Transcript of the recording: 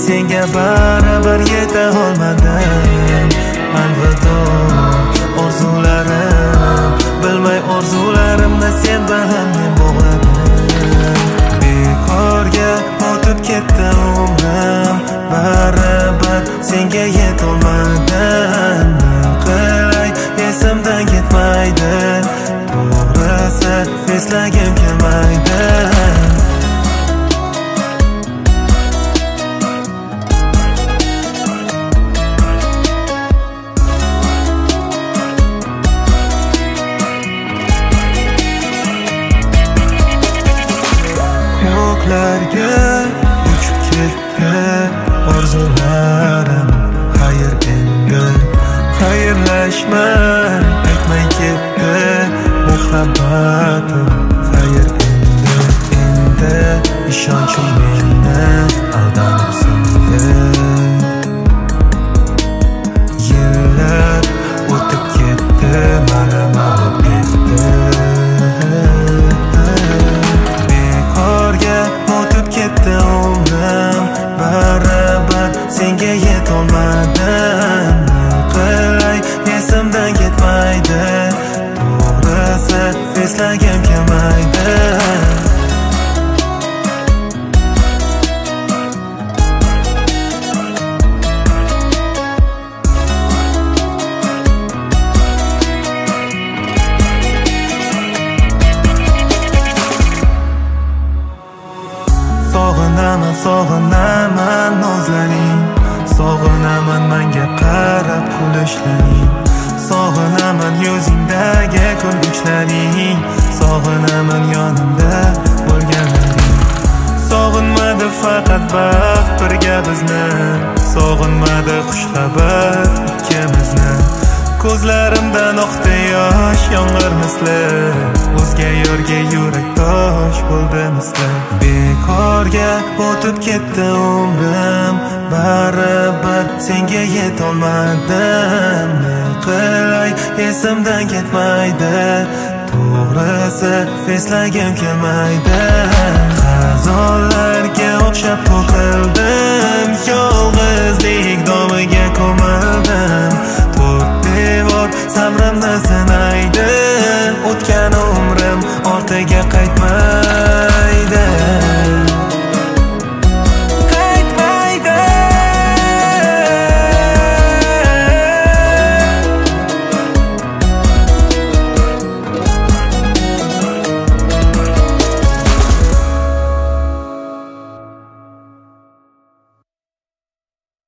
senga baribir yeta olmadim. Alvido orzularim, bilmay orzularimni sen bilan men bog'ladim. Bekorga o'tib ketdi umrim, baribir senga yetolmadim. Qilay esimdan ketmaydi, to'g'risi eslagim kelmaydi. Ko'klarga uchib ketdi orzularim, xayr endi xayrlashmay aytmay ketdi muhabbatim, xayr endi ishonchim meni aldanib sindi. Yillar o'tib ketdi, mana mag'lub etdi. Baribir senga yetolmadim. Qilay esimdan ketmaydi, to'g'risi eslagim kelmaydi. Sog'inaman nozlaring, sog'inaman menga qarab kulishlaring, sog'inaman yuzingdagi kulgichlaring, sog'inaman yonimda bo'lganlaring. Sog'inmadi faqat baxt birga bizni, sog'inmadi xushxabar ikkimizni. Ko'zlarimdan oqdi yosh yomg'ir misli, o'zga yorga yurak tosh bo'ldi misli. Bekorga o'tib ketdi umrim, baribir senga yetolmadim. Qilay esimdan ketmaydi, to'g'risi eslagim kelmaydi. Xazonlarga o'xshab to'kildim, yolg'izlik domiga ko'mildim. To'rt devor sabrimni sinab